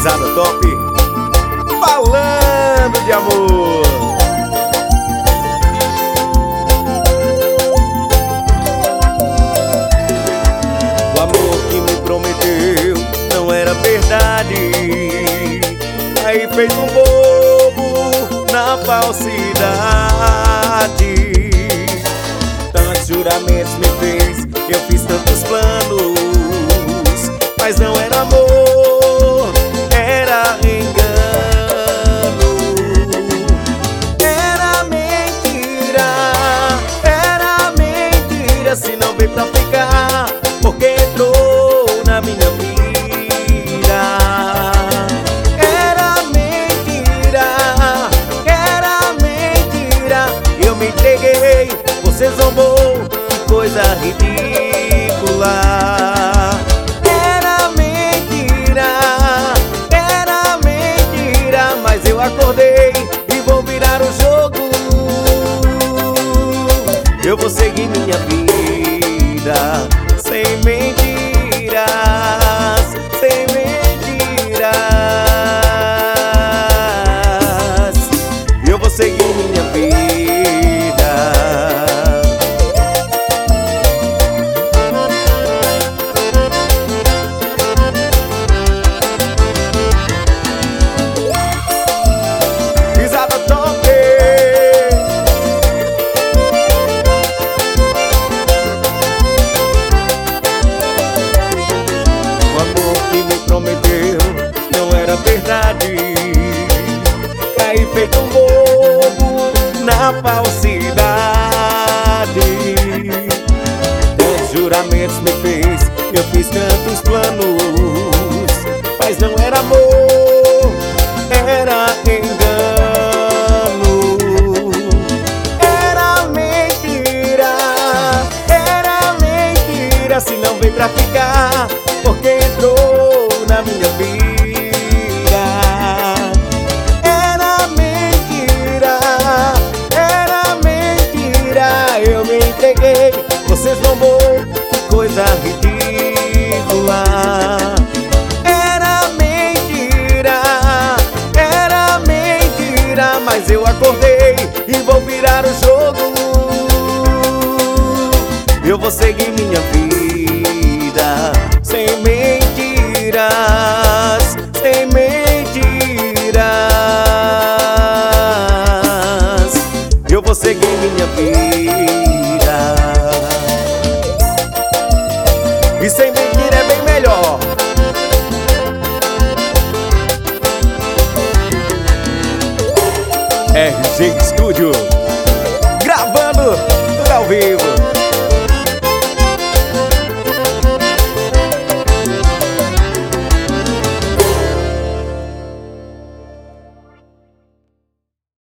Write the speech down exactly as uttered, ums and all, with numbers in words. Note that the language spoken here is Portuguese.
Risada top, falando de amor. O amor que me prometeu não era verdade, aí fez um bobo na falsidade. Tantos juramentos me fez, eu fiz tantos planos, mas não era amor, era engano. Era mentira, era mentira. Se não veio pra ficar, porque entrou na minha vida. Era mentira, era mentira. Eu me entreguei, você zombou, que coisa ridícula. Era mentira, era mentira. Mas eu acordei e vou virar o jogo. Eu vou seguir minha vida sem mentiras, sem mentiras. Eu vou seguir minha vida. Risada top. O amor que me prometeu não era verdade, aí feito um bobo na falsidade. Tantos juramentos me fez, eu fiz tantos planos, mas não era amor, era engano. Era mentira, era mentira. Se não veio pra ficar, porque entrou na minha vida. Era mentira, era mentira. Eu me entreguei, você zombou, que coisa ridícula. Era mentira, era mentira. Mas eu acordei e vou virar o jogo. Eu vou seguir minha vida sem mentiras, sem mentiras. Eu vou seguir minha vida. E sem mentira é bem melhor. R G Studio, gravando tudo ao vivo.